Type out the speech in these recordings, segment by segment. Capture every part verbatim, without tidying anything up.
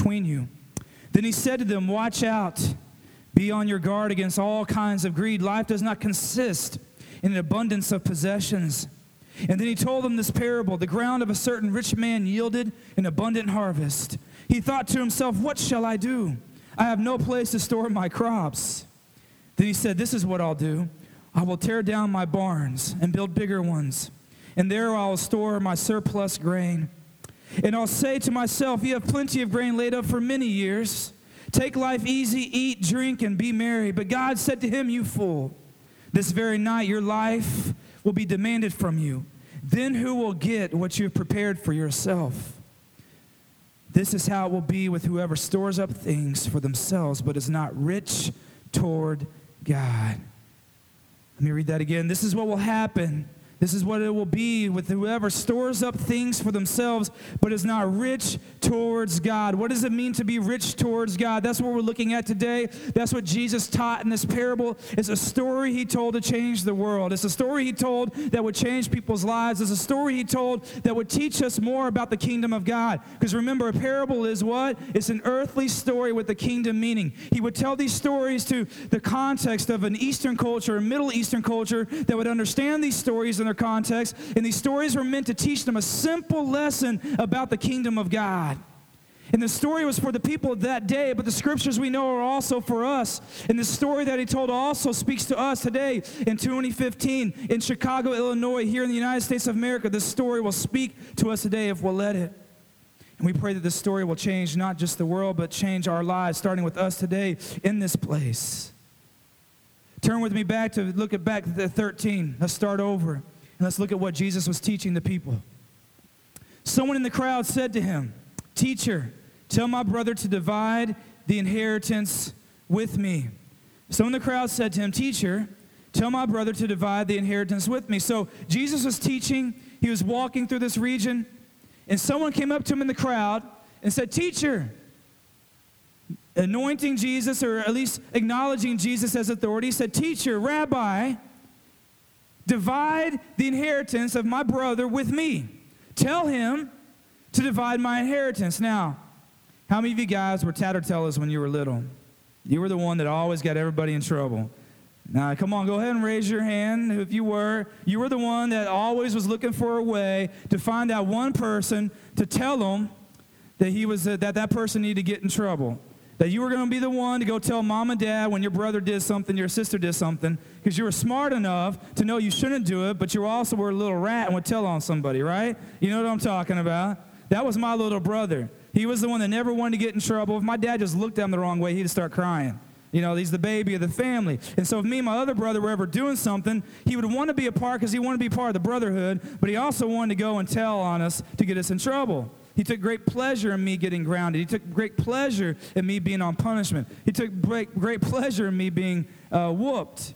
between you. Then he said to them, watch out. Be on your guard against all kinds of greed. Life does not consist in an abundance of possessions. And then he told them this parable. The ground of a certain rich man yielded an abundant harvest. He thought to himself, what shall I do? I have no place to store my crops. Then he said, this is what I'll do. I will tear down my barns and build bigger ones. And there I will store my surplus grain. And I'll say to myself, you have plenty of grain laid up for many years. Take life easy, eat, drink, and be merry. But God said to him, you fool, this very night your life will be demanded from you. Then who will get what you have prepared for yourself? This is how it will be with whoever stores up things for themselves, but is not rich toward God. Let me read that again. This is what will happen. This is what it will be with whoever stores up things for themselves, but is not rich towards God. What does it mean to be rich towards God? That's what we're looking at today. That's what Jesus taught in this parable. It's a story he told to change the world. It's a story he told that would change people's lives. It's a story he told that would teach us more about the kingdom of God. Because remember, a parable is what? It's an earthly story with a kingdom meaning. He would tell these stories to the context of an Eastern culture, a Middle Eastern culture that would understand these stories in their context, and these stories were meant to teach them a simple lesson about the kingdom of God. And the story was for the people of that day, but the scriptures we know are also for us. And the story that he told also speaks to us today in twenty fifteen in Chicago, Illinois, here in the United States of America. This story will speak to us today if we'll let it. And we pray that this story will change not just the world, but change our lives, starting with us today in this place. Turn with me back to look at back to thirteen. Let's start over. And let's look at what Jesus was teaching the people. Someone in the crowd said to him, teacher, tell my brother to divide the inheritance with me. Someone in the crowd said to him, teacher, tell my brother to divide the inheritance with me. So Jesus was teaching. He was walking through this region. And someone came up to him in the crowd and said, teacher, anointing Jesus, or at least acknowledging Jesus as authority, said, teacher, rabbi, divide the inheritance of my brother with me. Tell him to divide my inheritance. Now, how many of you guys were tattletellers when you were little? You were the one that always got everybody in trouble. Now, come on, go ahead and raise your hand if you were. You were the one that always was looking for a way to find out one person to tell them that he was uh, that that person needed to get in trouble. That you were going to be the one to go tell mom and dad when your brother did something, your sister did something, because you were smart enough to know you shouldn't do it, but you also were a little rat and would tell on somebody, right? You know what I'm talking about? That was my little brother. He was the one that never wanted to get in trouble. If my dad just looked at him the wrong way, he'd start crying. You know, he's the baby of the family. And so if me and my other brother were ever doing something, he would want to be a part because he wanted to be part of the brotherhood, but he also wanted to go and tell on us to get us in trouble. He took great pleasure in me getting grounded. He took great pleasure in me being on punishment. He took great, great pleasure in me being uh, whooped.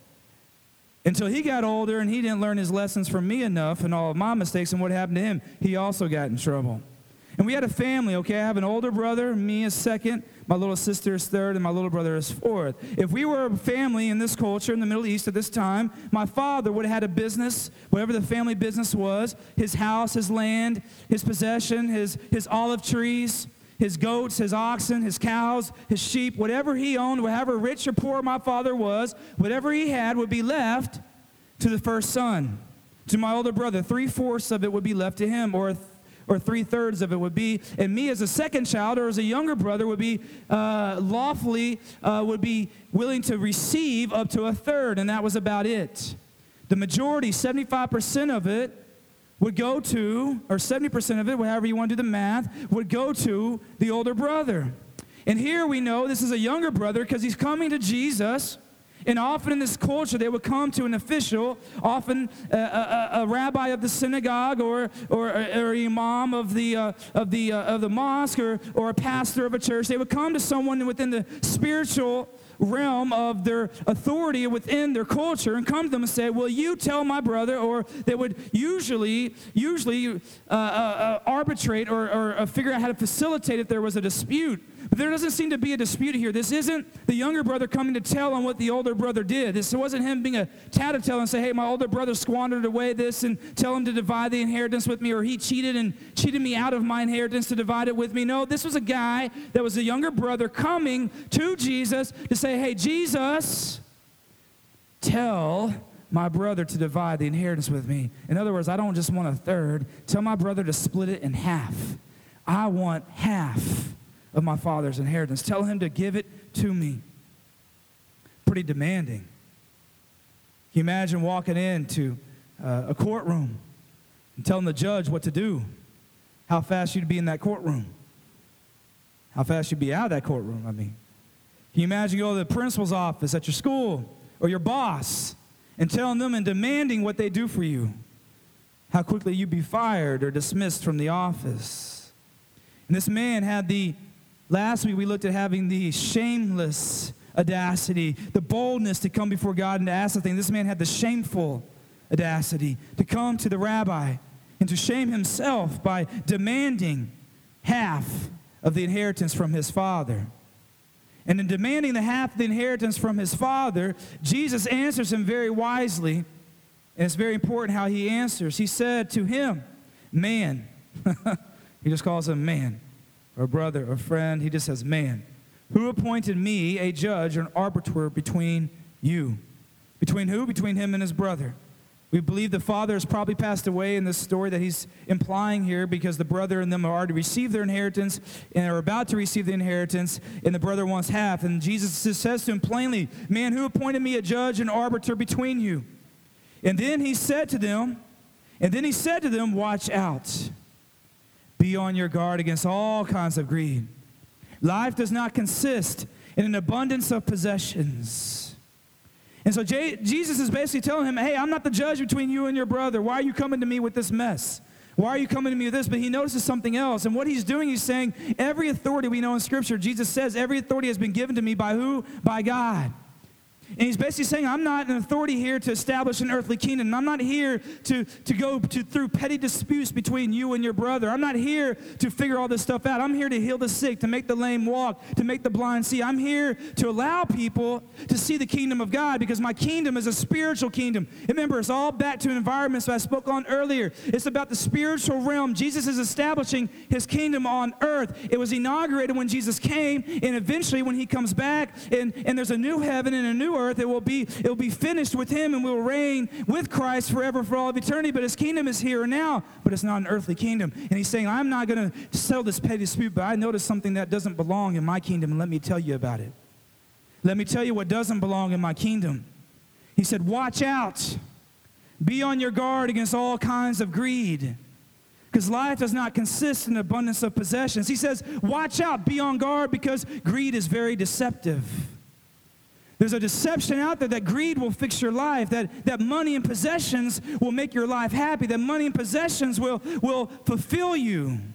Until he got older and he didn't learn his lessons from me enough and all of my mistakes, and what happened to him, he also got in trouble. And we had a family, okay? I have an older brother, me is second, my little sister is third, and my little brother is fourth. If we were a family in this culture, in the Middle East at this time, my father would have had a business, whatever the family business was, his house, his land, his possession, his, his olive trees, his goats, his oxen, his cows, his sheep, whatever he owned, however rich or poor my father was, whatever he had would be left to the first son, to my older brother. Three-fourths of it would be left to him, or or three-thirds of it would be, and me as a second child or as a younger brother would be uh, lawfully, uh, would be willing to receive up to a third, and that was about it. The majority, seventy-five percent of it, would go to, or seventy percent of it, however you want to do the math, would go to the older brother. And here we know this is a younger brother because he's coming to Jesus. And often in this culture, they would come to an official, often a, a, a rabbi of the synagogue, or or, or an imam of the uh, of the uh, of the mosque, or or a pastor of a church. They would come to someone within the spiritual realm of their authority within their culture and come to them and say, "Will you tell my brother?" Or they would usually, usually uh, uh, uh, arbitrate or, or uh, figure out how to facilitate if there was a dispute. But there doesn't seem to be a dispute here. This isn't the younger brother coming to tell on what the older brother did. This wasn't him being a tattletale and say, "Hey, my older brother squandered away this and tell him to divide the inheritance with me," or "He cheated and cheated me out of my inheritance to divide it with me." No, this was a guy that was a younger brother coming to Jesus to say, "Hey, Jesus, tell my brother to divide the inheritance with me." In other words, I don't just want a third. Tell my brother to split it in half. I want half of my father's inheritance. Tell him to give it to me. Pretty demanding. Can you imagine walking into uh, a courtroom and telling the judge what to do? How fast you'd be in that courtroom? How fast you'd be out of that courtroom, I mean. Can you imagine you go to the principal's office at your school or your boss and telling them and demanding what they do for you? How quickly you'd be fired or dismissed from the office. And this man had the Last week we looked at having the shameless audacity, the boldness to come before God and to ask the thing. This man had the shameful audacity to come to the rabbi and to shame himself by demanding half of the inheritance from his father. And in demanding the half of the inheritance from his father, Jesus answers him very wisely, and it's very important how he answers. He said to him, "Man," he just calls him man, or brother, or friend. He just says, "Man, who appointed me a judge or an arbiter between you?" Between who? Between him and his brother. We believe the father has probably passed away in this story that he's implying here, because the brother and them have already received their inheritance and are about to receive the inheritance, and the brother wants half. And Jesus just says to him plainly, "Man, who appointed me a judge and arbiter between you?" And then he said to them, and then he said to them, "Watch out. Be on your guard against all kinds of greed. Life does not consist in an abundance of possessions." And so J- Jesus is basically telling him, "Hey, I'm not the judge between you and your brother. Why are you coming to me with this mess? Why are you coming to me with this?" But he notices something else. And what he's doing, he's saying, every authority we know in Scripture, Jesus says, every authority has been given to me by who? By God. And he's basically saying, I'm not an authority here to establish an earthly kingdom. I'm not here to, to go to, through petty disputes between you and your brother. I'm not here to figure all this stuff out. I'm here to heal the sick, to make the lame walk, to make the blind see. I'm here to allow people to see the kingdom of God, because my kingdom is a spiritual kingdom. Remember, it's all back to environments that I spoke on earlier. It's about the spiritual realm. Jesus is establishing his kingdom on earth. It was inaugurated when Jesus came, and eventually when he comes back and, and there's a new heaven and a new earth, it will be it will be finished with him, and we'll reign with Christ forever for all of eternity. But his kingdom is here and now, but it's not an earthly kingdom. And he's saying, I'm not going to settle this petty dispute, but I noticed something that doesn't belong in my kingdom, and let me tell you about it. Let me tell you what doesn't belong in my kingdom. He said, watch out. Be on your guard against all kinds of greed, because life does not consist in abundance of possessions. He says, watch out, be on guard, because greed is very deceptive. There's a deception out there that greed will fix your life, that, that money and possessions will make your life happy, that money and possessions will, will fulfill you. And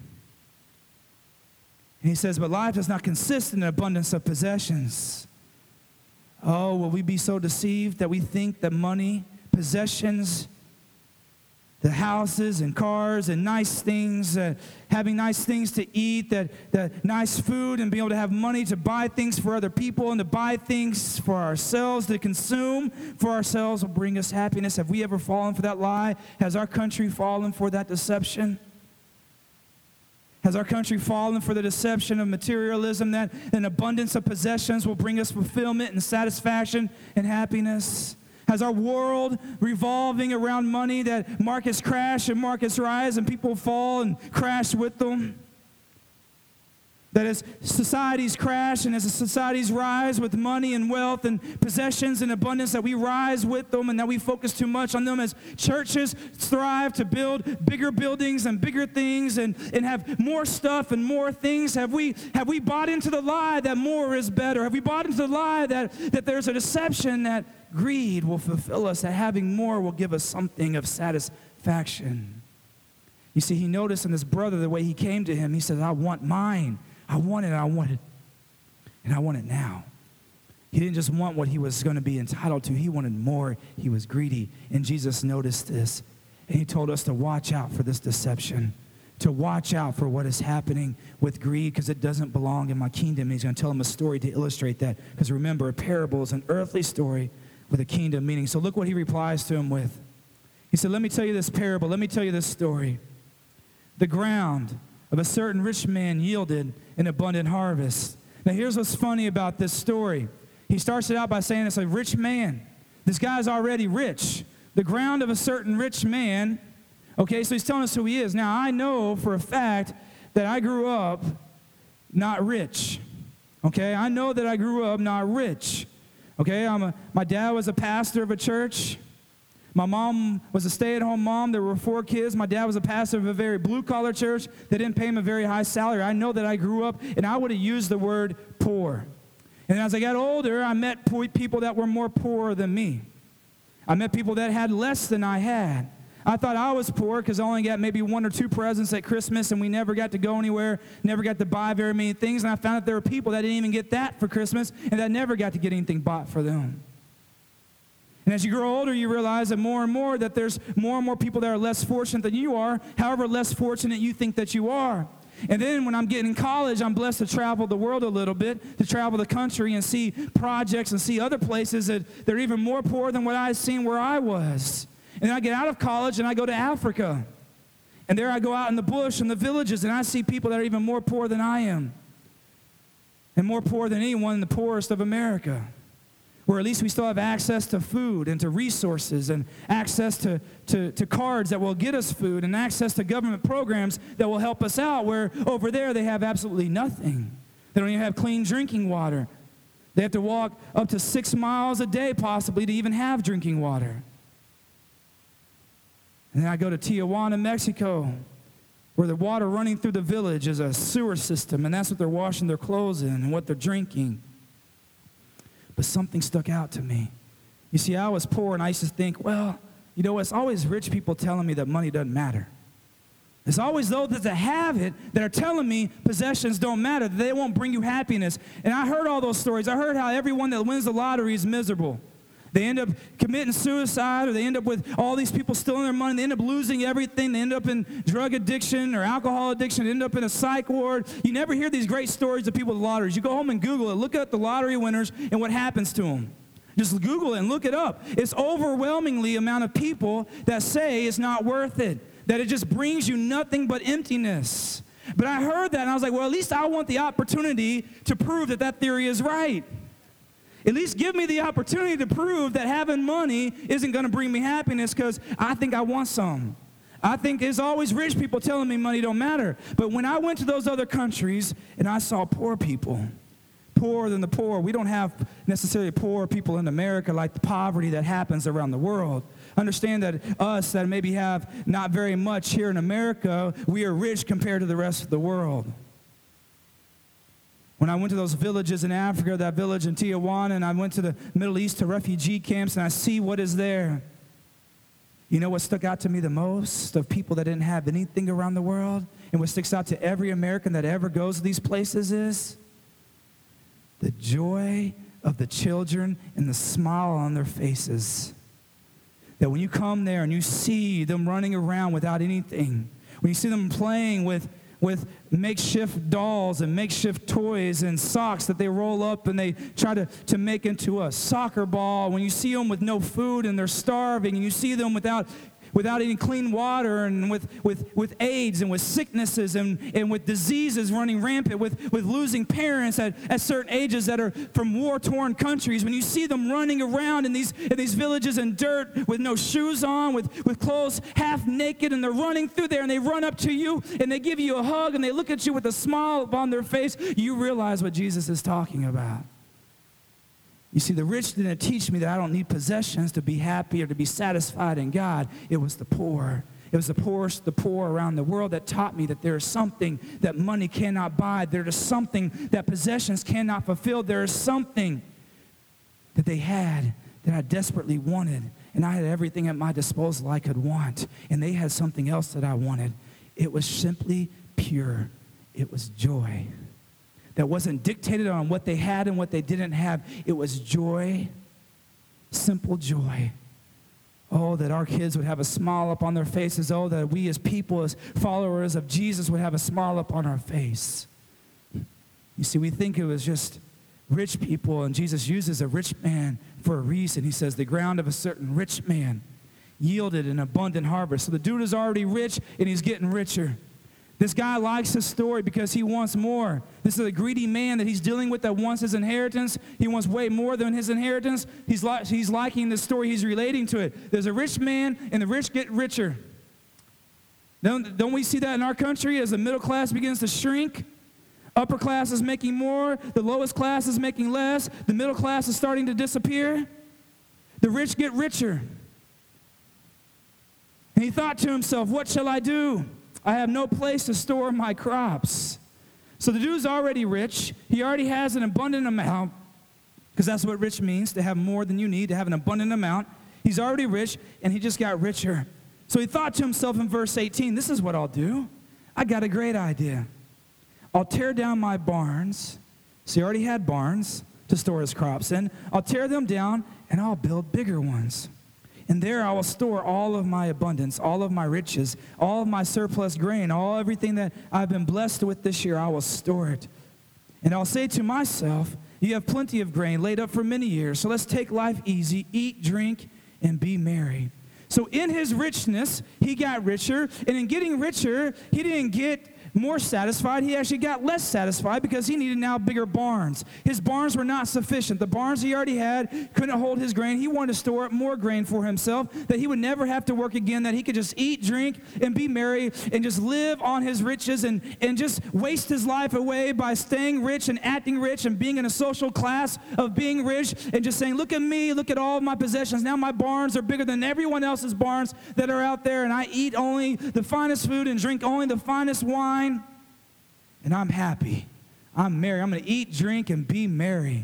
he says, but life does not consist in an abundance of possessions. Oh, will we be so deceived that we think that money, possessions, the houses and cars and nice things, uh, having nice things to eat, that, that nice food, and being able to have money to buy things for other people and to buy things for ourselves, to consume for ourselves, will bring us happiness. Have we ever fallen for that lie? Has our country fallen for that deception? Has our country fallen for the deception of materialism, that an abundance of possessions will bring us fulfillment and satisfaction and happiness? Has our world revolving around money, that markets crash and markets rise and people fall and crash with them? That as societies crash and as the societies rise with money and wealth and possessions and abundance, that we rise with them and that we focus too much on them. As churches strive to build bigger buildings and bigger things and, and have more stuff and more things, have we have we bought into the lie that more is better? Have we bought into the lie that, that there's a deception that greed will fulfill us, that having more will give us something of satisfaction? You see, he noticed in his brother the way he came to him. He said, I want mine. I want it, and I want it, and I want it now. He didn't just want what he was going to be entitled to. He wanted more. He was greedy. And Jesus noticed this. And he told us to watch out for this deception, to watch out for what is happening with greed, because it doesn't belong in my kingdom. And he's going to tell him a story to illustrate that. Because remember, a parable is an earthly story with a kingdom meaning. So look what he replies to him with. He said, let me tell you this parable. Let me tell you this story. The ground of a certain rich man yielded an abundant harvest. Now here's what's funny about this story. He starts it out by saying it's a rich man. This guy's already rich. The ground of a certain rich man. Okay, so he's telling us who he is. Now, I know for a fact that I grew up not rich. Okay, I know that I grew up not rich. Okay, I'm a, my dad was a pastor of a church. My mom was a stay-at-home mom. There were four kids. My dad was a pastor of a very blue-collar church. They didn't pay him a very high salary. I know that I grew up, and I would have used the word poor. And as I got older, I met people that were more poor than me. I met people that had less than I had. I thought I was poor because I only got maybe one or two presents at Christmas, and we never got to go anywhere, never got to buy very many things. And I found out there were people that didn't even get that for Christmas, and that never got to get anything bought for them. And as you grow older, you realize that more and more that there's more and more people that are less fortunate than you are, however less fortunate you think that you are. And then when I'm getting in college, I'm blessed to travel the world a little bit, to travel the country and see projects and see other places that they're even more poor than what I've seen where I was. And then I get out of college and I go to Africa. And there I go out in the bush and the villages, and I see people that are even more poor than I am. And more poor than anyone in the poorest of America. Where at least we still have access to food and to resources and access to, to, to cards that will get us food and access to government programs that will help us out, where over there they have absolutely nothing. They don't even have clean drinking water. They have to walk up to six miles a day possibly to even have drinking water. And then I go to Tijuana, Mexico, where the water running through the village is a sewer system, and that's what they're washing their clothes in and what they're drinking. But something stuck out to me. You see, I was poor, and I used to think, well, you know, it's always rich people telling me that money doesn't matter. It's always those that have it that are telling me possessions don't matter, that they won't bring you happiness. And I heard all those stories. I heard how everyone that wins the lottery is miserable. They end up committing suicide, or they end up with all these people stealing their money. They end up losing everything. They end up in drug addiction or alcohol addiction. They end up in a psych ward. You never hear these great stories of people with lotteries. You go home and Google it. Look at the lottery winners and what happens to them. Just Google it and look it up. It's overwhelmingly amount of people that say it's not worth it, that it just brings you nothing but emptiness. But I heard that, and I was like, well, at least I want the opportunity to prove that that theory is right. At least give me the opportunity to prove that having money isn't going to bring me happiness, because I think I want some. I think there's always rich people telling me money don't matter. But when I went to those other countries and I saw poor people, poorer than the poor, we don't have necessarily poor people in America like the poverty that happens around the world. Understand that us that maybe have not very much here in America, we are rich compared to the rest of the world. When I went to those villages in Africa, that village in Tijuana, and I went to the Middle East to refugee camps, and I see what is there. You know what stuck out to me the most of people that didn't have anything around the world, and what sticks out to every American that ever goes to these places is the joy of the children and the smile on their faces. That when you come there and you see them running around without anything, when you see them playing with with makeshift dolls and makeshift toys and socks that they roll up and they try to, to make into a soccer ball, when you see them with no food and they're starving, and you see them without without any clean water, and with, with, with AIDS and with sicknesses and, and with diseases running rampant, with, with losing parents at, at certain ages that are from war-torn countries, when you see them running around in these, in these villages in dirt with no shoes on, with, with clothes half naked, and they're running through there, and they run up to you, and they give you a hug, and they look at you with a smile upon their face, you realize what Jesus is talking about. You see, the rich didn't teach me that I don't need possessions to be happy or to be satisfied in God. It was the poor. It was the poorest, the poor around the world that taught me that there is something that money cannot buy. There is something that possessions cannot fulfill. There is something that they had that I desperately wanted. And I had everything at my disposal I could want. And they had something else that I wanted. It was simply pure. It was joy. that wasn't dictated on what they had and what they didn't have. It was joy, simple joy. Oh, that our kids would have a smile up on their faces. Oh, that we as people, as followers of Jesus, would have a smile up on our face. You see, we think it was just rich people, and Jesus uses a rich man for a reason. He says, the ground of a certain rich man yielded an abundant harvest. So the dude is already rich, and he's getting richer. This guy likes his story because he wants more. This is a greedy man that he's dealing with that wants his inheritance. He wants way more than his inheritance. He's, li- he's liking this story. He's relating to it. There's a rich man, and the rich get richer. Don't, don't we see that in our country as the middle class begins to shrink? Upper class is making more. The lowest class is making less. The middle class is starting to disappear. The rich get richer. And he thought to himself, what shall I do? I have no place to store my crops. So the dude's already rich. He already has an abundant amount, because that's what rich means, to have more than you need, to have an abundant amount. He's already rich, and he just got richer. So he thought to himself in verse eighteen, this is what I'll do. I got a great idea. I'll tear down my barns. So he already had barns to store his crops in. I'll tear them down, and I'll build bigger ones. And there I will store all of my abundance, all of my riches, all of my surplus grain, all everything that I've been blessed with this year, I will store it. And I'll say to myself, you have plenty of grain laid up for many years, so let's take life easy, eat, drink, and be merry. So in his richness, he got richer, and in getting richer, he didn't get more satisfied. He actually got less satisfied because he needed now bigger barns. His barns were not sufficient. The barns he already had couldn't hold his grain. He wanted to store up more grain for himself, that he would never have to work again, that he could just eat, drink, and be merry, and just live on his riches, and, and just waste his life away by staying rich and acting rich and being in a social class of being rich and just saying, look at me, look at all of my possessions. Now my barns are bigger than everyone else's barns that are out there, and I eat only the finest food and drink only the finest wine. And I'm happy. I'm merry. I'm going to eat, drink, and be merry.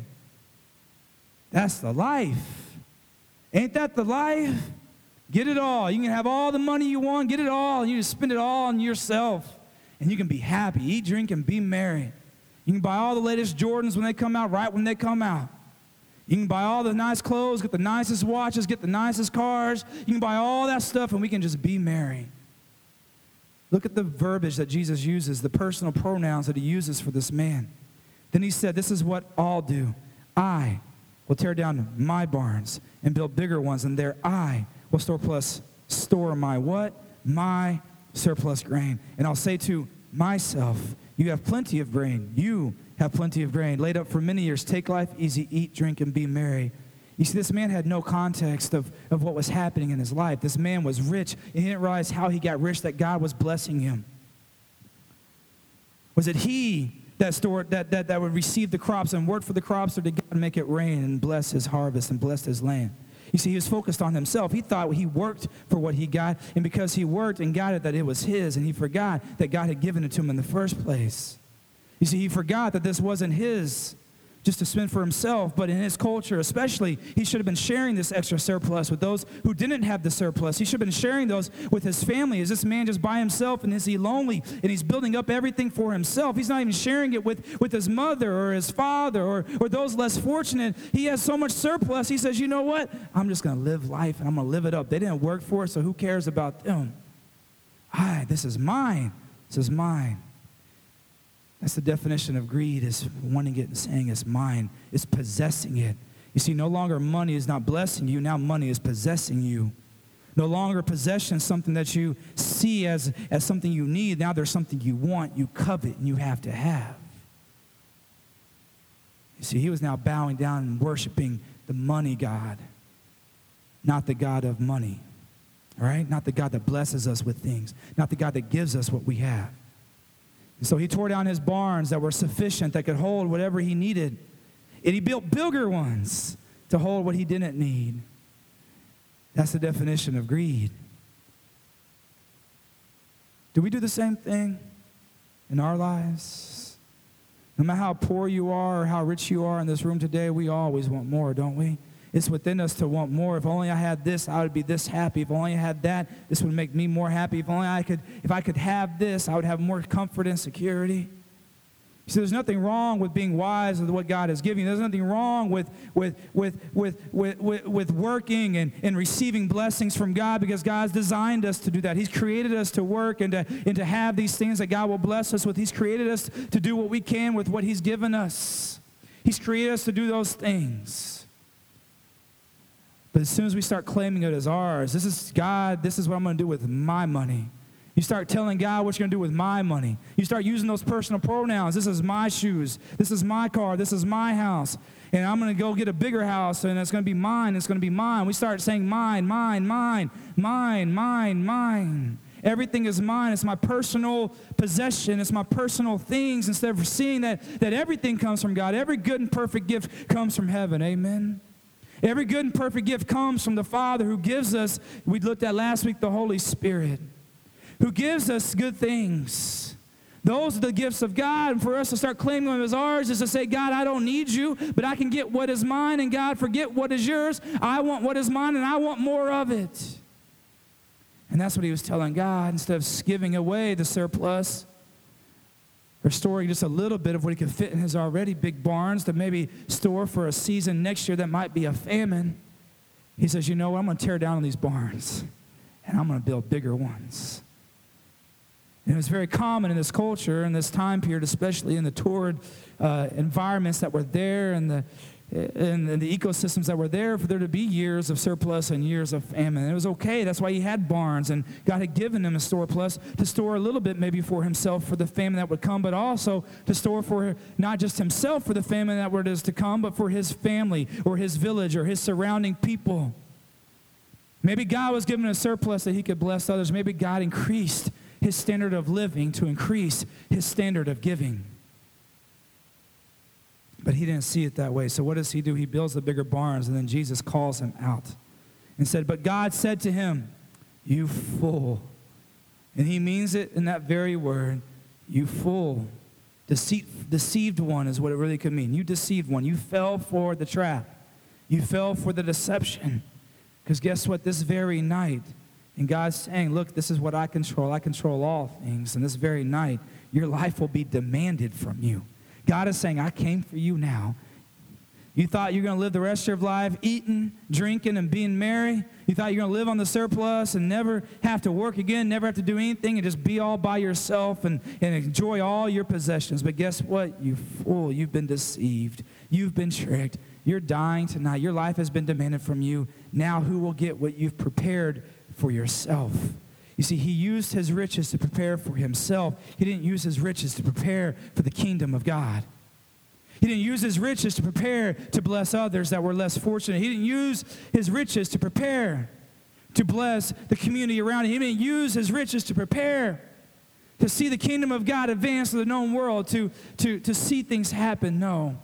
That's the life. Ain't that the life? Get it all. You can have all the money you want. Get it all. And you just spend it all on yourself. And you can be happy. Eat, drink, and be merry. You can buy all the latest Jordans when they come out, right when they come out. You can buy all the nice clothes, get the nicest watches, get the nicest cars. You can buy all that stuff, and we can just be merry. Look at the verbiage that Jesus uses, the personal pronouns that he uses for this man. Then he said, this is what I'll do. I will tear down my barns and build bigger ones, and there I will store plus store my what? My surplus grain. And I'll say to myself, you have plenty of grain. You have plenty of grain laid up for many years. Take life easy, eat, drink, and be merry. You see, this man had no context of, of what was happening in his life. This man was rich, and he didn't realize how he got rich, that God was blessing him. Was it he that stored that, that, that would receive the crops and work for the crops, or did God make it rain and bless his harvest and bless his land? You see, he was focused on himself. He thought he worked for what he got, and because he worked and got it, that it was his, and he forgot that God had given it to him in the first place. You see, he forgot that this wasn't his just to spend for himself, but in his culture especially, he should have been sharing this extra surplus with those who didn't have the surplus. He should have been sharing those with his family. Is this man just by himself, and is he lonely, and he's building up everything for himself? He's not even sharing it with, with his mother or his father or, or those less fortunate. He has so much surplus, he says, you know what? I'm just going to live life, and I'm going to live it up. They didn't work for it, so who cares about them? I, this is mine. This is mine. That's the definition of greed, is wanting it and saying it's mine. It's possessing it. You see, no longer money is not blessing you. Now money is possessing you. No longer possession is something that you see as, as something you need. Now there's something you want, you covet, and you have to have. You see, he was now bowing down and worshiping the money god, not the God of money. All right? Not the God that blesses us with things. Not the God that gives us what we have. And so he tore down his barns that were sufficient, that could hold whatever he needed. And he built bigger ones to hold what he didn't need. That's the definition of greed. Do we do the same thing in our lives? No matter how poor you are or how rich you are in this room today, we always want more, don't we? It's within us to want more. If only I had this, I would be this happy. If only I had that, this would make me more happy. If only I could, if I could have this, I would have more comfort and security. See, there's nothing wrong with being wise with what God has given you. There's nothing wrong with with with with with with, with working and, and receiving blessings from God, because God's designed us to do that. He's created us to work and to and to have these things that God will bless us with. He's created us to do what we can with what He's given us. He's created us to do those things. But as soon as we start claiming it as ours, this is God, this is what I'm going to do with my money. You start telling God what you're going to do with my money. You start using those personal pronouns. This is my shoes. This is my car. This is my house. And I'm going to go get a bigger house, and it's going to be mine. It's going to be mine. We start saying mine, mine, mine, mine, mine, mine. Everything is mine. It's my personal possession. It's my personal things, instead of seeing that, that everything comes from God. Every good and perfect gift comes from heaven. Amen. Every good and perfect gift comes from the Father who gives us, we looked at last week, the Holy Spirit, who gives us good things. Those are the gifts of God. And for us to start claiming them as ours is to say, God, I don't need you, but I can get what is mine. And God, forget what is yours. I want what is mine, and I want more of it. And that's what he was telling God. Instead of giving away the surplus, or storing just a little bit of what he could fit in his already big barns to maybe store for a season next year that might be a famine, he says, you know what, I'm going to tear down these barns, and I'm going to build bigger ones. And it was very common in this culture, in this time period, especially in the torrid uh, environments that were there, and the and, and the ecosystems that were there, for there to be years of surplus and years of famine. And it was okay. That's why he had barns, and God had given him a surplus to store a little bit maybe for himself for the famine that would come, but also to store for not just himself for the famine that was to come, but for his family or his village or his surrounding people. Maybe God was given a surplus that he could bless others. Maybe God increased his standard of living to increase his standard of giving. But he didn't see it that way. So what does he do? He builds the bigger barns, and then Jesus calls him out and said, but God said to him, you fool. And he means it in that very word, you fool. Deceit, deceived one is what it really could mean. You deceived one. You fell for the trap. You fell for the deception. Because guess what? This very night, and God's saying, look, this is what I control. I control all things. And this very night, your life will be demanded from you. God is saying, I came for you now. You thought you were going to live the rest of your life eating, drinking, and being merry. You thought you were going to live on the surplus and never have to work again, never have to do anything, and just be all by yourself and, and enjoy all your possessions. But guess what, you fool? You've been deceived. You've been tricked. You're dying tonight. Your life has been demanded from you. Now who will get what you've prepared for yourself? You see, he used his riches to prepare for himself. He didn't use his riches to prepare for the kingdom of God. He didn't use his riches to prepare to bless others that were less fortunate. He didn't use his riches to prepare to bless the community around him. He didn't use his riches to prepare to see the kingdom of God advance to the known world, to, to, to see things happen. No.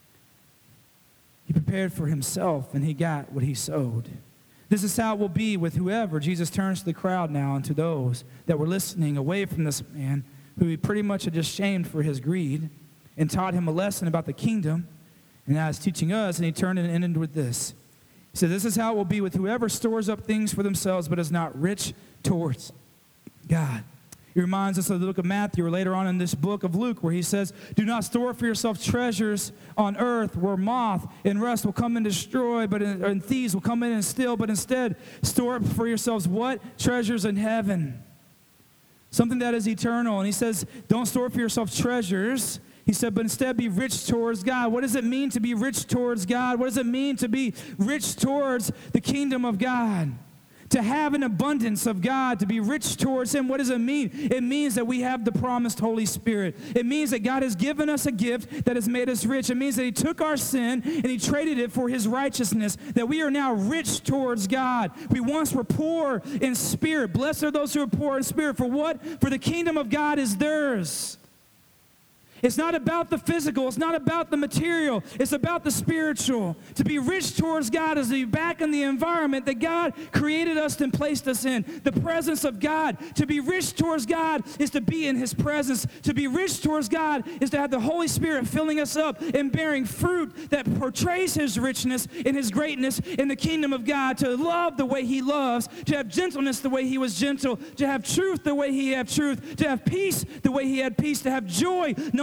He prepared for himself, and he got what he sowed. This is how it will be with whoever. Jesus turns to the crowd now and to those that were listening away from this man who he pretty much had just shamed for his greed and taught him a lesson about the kingdom. And now he's teaching us, and he turned and ended with this. He said, this is how it will be with whoever stores up things for themselves but is not rich towards God. He reminds us of the book of Matthew, or later on in this book of Luke, where he says, do not store for yourself treasures on earth where moth and rust will come and destroy, but in, and thieves will come in and steal, but instead store up for yourselves what? Treasures in heaven. Something that is eternal. And he says, don't store for yourself treasures. He said, but instead be rich towards God. What does it mean to be rich towards God? What does it mean to be rich towards the kingdom of God? To have an abundance of God, to be rich towards him. What does it mean? It means that we have the promised Holy Spirit. It means that God has given us a gift that has made us rich. It means that he took our sin and he traded it for his righteousness, that we are now rich towards God. We once were poor in spirit. Blessed are those who are poor in spirit. For what? For the kingdom of God is theirs. It's not about the physical. It's not about the material. It's about the spiritual. To be rich towards God is to be back in the environment that God created us and placed us in. The presence of God. To be rich towards God is to be in his presence. To be rich towards God is to have the Holy Spirit filling us up and bearing fruit that portrays his richness and his greatness in the kingdom of God. To love the way he loves. To have gentleness the way he was gentle. To have truth the way he had truth. To have peace the way he had peace. To have joy no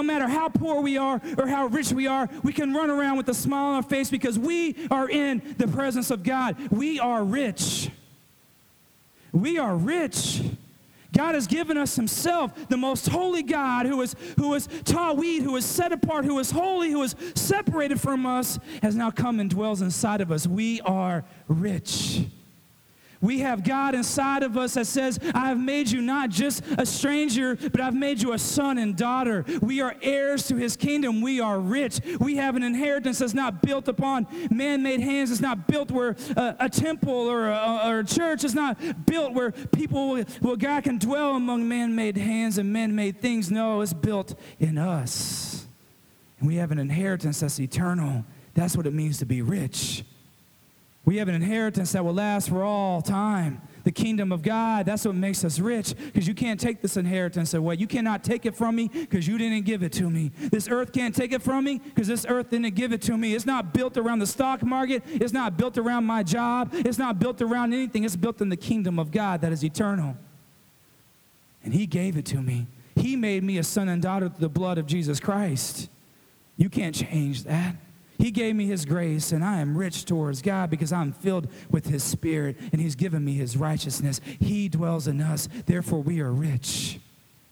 matter how poor we are or how rich we are, we can run around with a smile on our face because we are in the presence of God. We are rich. We are rich. God has given us himself, the most holy God who is, who is Tawid, who is set apart, who is holy, who is separated from us, has now come and dwells inside of us. We are rich. We have God inside of us that says, I have made you not just a stranger, but I've made you a son and daughter. We are heirs to his kingdom. We are rich. We have an inheritance that's not built upon man-made hands. It's not built where a, a temple or a, or a church. It's not built where people, will, well, God can dwell among man-made hands and man-made things. No, it's built in us. And we have an inheritance that's eternal. That's what it means to be rich. We have an inheritance that will last for all time. The kingdom of God, that's what makes us rich, because you can't take this inheritance away. You cannot take it from me because you didn't give it to me. This earth can't take it from me because this earth didn't give it to me. It's not built around the stock market. It's not built around my job. It's not built around anything. It's built in the kingdom of God that is eternal. And he gave it to me. He made me a son and daughter through the blood of Jesus Christ. You can't change that. He gave me his grace, and I am rich towards God because I'm filled with his spirit, and he's given me his righteousness. He dwells in us. Therefore, we are rich.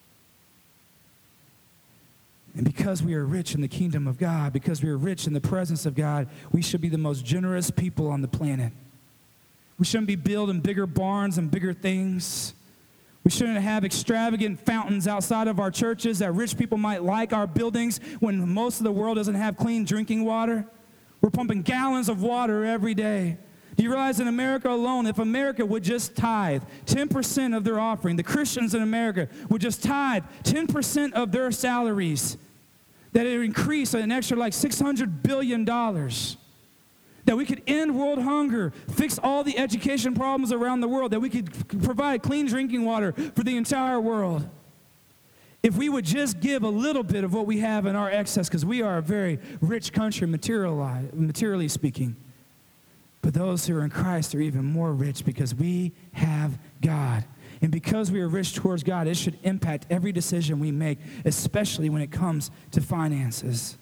And because we are rich in the kingdom of God, because we are rich in the presence of God, we should be the most generous people on the planet. We shouldn't be building bigger barns and bigger things. We shouldn't have extravagant fountains outside of our churches that rich people might like our buildings when most of the world doesn't have clean drinking water. We're pumping gallons of water every day. Do you realize in America alone, if America would just tithe ten percent of their offering, the Christians in America would just tithe ten percent of their salaries, that it would increase an extra like six hundred billion dollars. That we could end world hunger, fix all the education problems around the world, that we could provide clean drinking water for the entire world. If we would just give a little bit of what we have in our excess, because we are a very rich country materially speaking. But those who are in Christ are even more rich because we have God. And because we are rich towards God, it should impact every decision we make, especially when it comes to finances.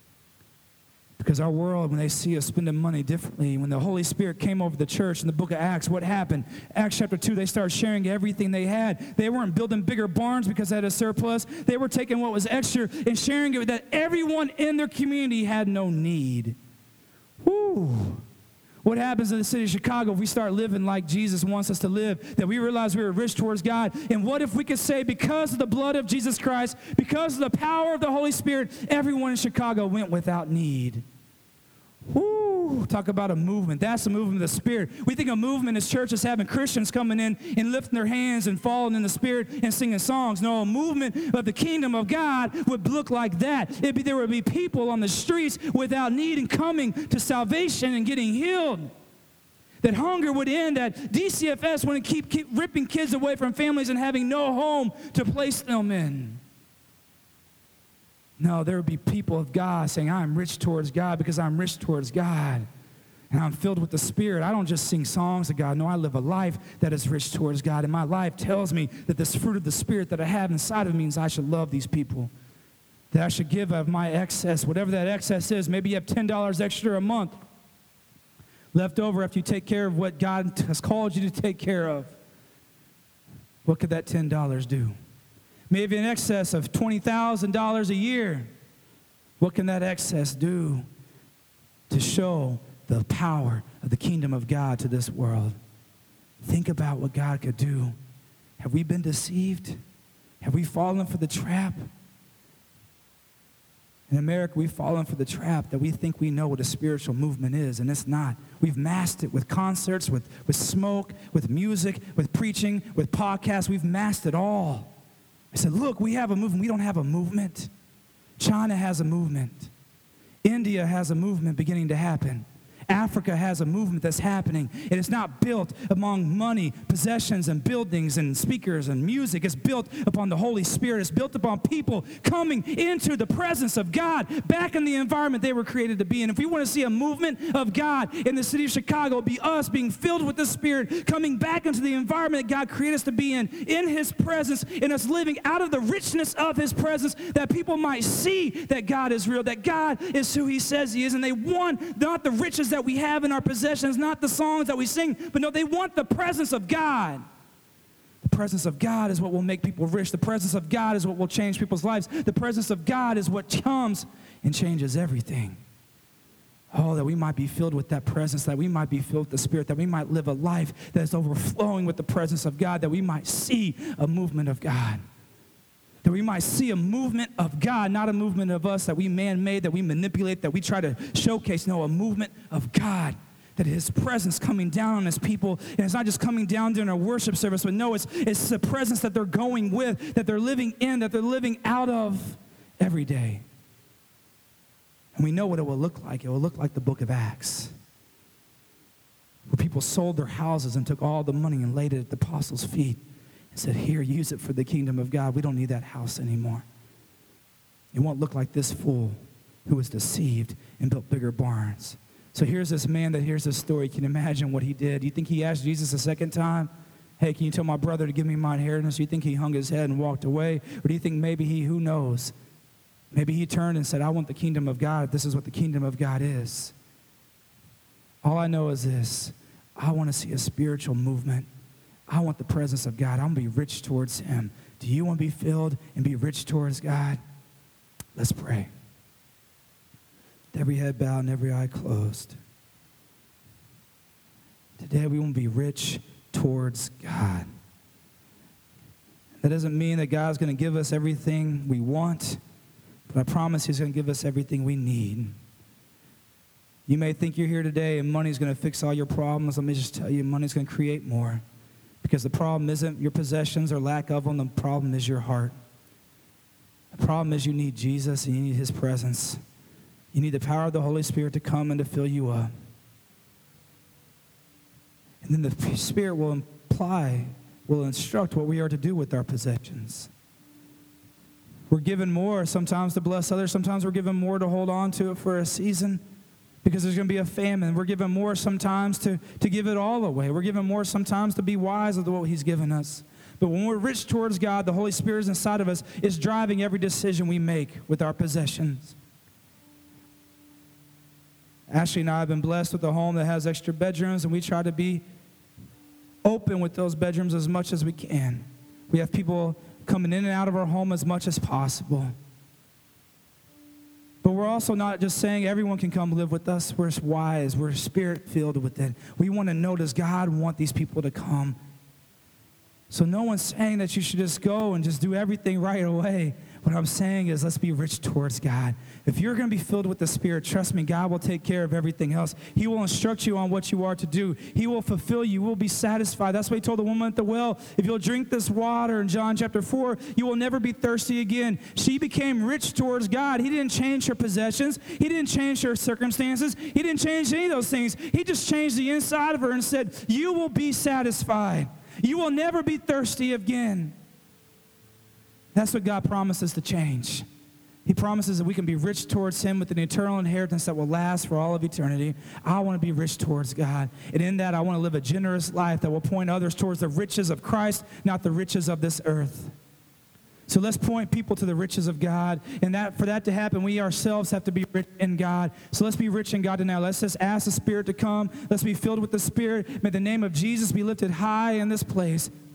Because our world, when they see us spending money differently, when the Holy Spirit came over the church in the book of Acts, what happened? Acts chapter two, they started sharing everything they had. They weren't building bigger barns because they had a surplus. They were taking what was extra and sharing it that everyone in their community had no need. Woo! What happens in the city of Chicago if we start living like Jesus wants us to live, that we realize we are rich towards God? And what if we could say, because of the blood of Jesus Christ, because of the power of the Holy Spirit, everyone in Chicago went without need? Woo! Talk about a movement. That's a movement of the Spirit. We think a movement is churches having Christians coming in and lifting their hands and falling in the Spirit and singing songs. No, a movement of the kingdom of God would look like that. It'd be, there would be people on the streets without need and coming to salvation and getting healed. That hunger would end, that D C F S wouldn't keep, keep ripping kids away from families and having no home to place them in. No, there would be people of God saying, I'm rich towards God because I'm rich towards God. And I'm filled with the Spirit. I don't just sing songs to God. No, I live a life that is rich towards God. And my life tells me that this fruit of the Spirit that I have inside of me means I should love these people. That I should give of my excess, whatever that excess is. Maybe you have ten dollars extra a month left over after you take care of what God has called you to take care of. What could that ten dollars do? Maybe an excess of twenty thousand dollars a year. What can that excess do to show the power of the kingdom of God to this world? Think about what God could do. Have we been deceived? Have we fallen for the trap? In America, we've fallen for the trap that we think we know what a spiritual movement is, and it's not. We've masked it with concerts, with, with smoke, with music, with preaching, with podcasts. We've masked it all. I said, look, we have a movement. We don't have a movement. China has a movement. India has a movement beginning to happen. Africa has a movement that's happening, and it's not built among money, possessions, and buildings, and speakers, and music. It's built upon the Holy Spirit. It's built upon people coming into the presence of God, back in the environment they were created to be in. If we want to see a movement of God in the city of Chicago, it'll be us being filled with the Spirit, coming back into the environment that God created us to be in, in His presence, and us living out of the richness of His presence, that people might see that God is real, that God is who He says He is, and they want not the riches that we have in our possessions, not the songs that we sing, but no, they want the presence of God. The presence of God is what will make people rich. The presence of God is what will change people's lives. The presence of God is what comes and changes everything. Oh, that we might be filled with that presence, that we might be filled with the Spirit, that we might live a life that is overflowing with the presence of God, that we might see a movement of God. That we might see a movement of God, not a movement of us that we man-made, that we manipulate, that we try to showcase. No, a movement of God, that His presence coming down on His people. And it's not just coming down during a worship service, but no, it's, it's the presence that they're going with, that they're living in, that they're living out of every day. And we know what it will look like. It will look like the book of Acts, where people sold their houses and took all the money and laid it at the apostles' feet. Said, here, use it for the kingdom of God. We don't need that house anymore. It won't look like this fool who was deceived and built bigger barns. So here's this man that hears this story. Can you imagine what he did? You think he asked Jesus a second time, hey, can you tell my brother to give me my inheritance? Do you think he hung his head and walked away? Or do you think maybe he, who knows, maybe he turned and said, I want the kingdom of God. This is what the kingdom of God is. All I know is this. I want to see a spiritual movement. I want the presence of God. I want to be rich towards Him. Do you want to be filled and be rich towards God? Let's pray. With every head bowed and every eye closed. Today we want to be rich towards God. That doesn't mean that God's going to give us everything we want, but I promise He's going to give us everything we need. You may think you're here today and money's going to fix all your problems. Let me just tell you, money's going to create more. Because the problem isn't your possessions or lack of them. The problem is your heart. The problem is you need Jesus and you need His presence. You need the power of the Holy Spirit to come and to fill you up. And then the Spirit will imply, will instruct what we are to do with our possessions. We're given more sometimes to bless others. Sometimes we're given more to hold on to it for a season, because there's going to be a famine. We're given more sometimes to, to give it all away. We're given more sometimes to be wise with what He's given us. But when we're rich towards God, the Holy Spirit is inside of us, is driving every decision we make with our possessions. Ashley and I have been blessed with a home that has extra bedrooms, and we try to be open with those bedrooms as much as we can. We have people coming in and out of our home as much as possible. But we're also not just saying everyone can come live with us. We're wise. We're Spirit-filled with it. We want to know, does God want these people to come? So no one's saying that you should just go and just do everything right away. What I'm saying is, let's be rich towards God. If you're going to be filled with the Spirit, trust me, God will take care of everything else. He will instruct you on what you are to do. He will fulfill you. You will be satisfied. That's what He told the woman at the well. If you'll drink this water in John chapter four, you will never be thirsty again. She became rich towards God. He didn't change her possessions. He didn't change her circumstances. He didn't change any of those things. He just changed the inside of her and said, you will be satisfied. You will never be thirsty again. That's what God promises to change. He promises that we can be rich towards Him with an eternal inheritance that will last for all of eternity. I want to be rich towards God. And in that, I want to live a generous life that will point others towards the riches of Christ, not the riches of this earth. So let's point people to the riches of God. And that for that to happen, we ourselves have to be rich in God. So let's be rich in God tonight. Let's just ask the Spirit to come. Let's be filled with the Spirit. May the name of Jesus be lifted high in this place.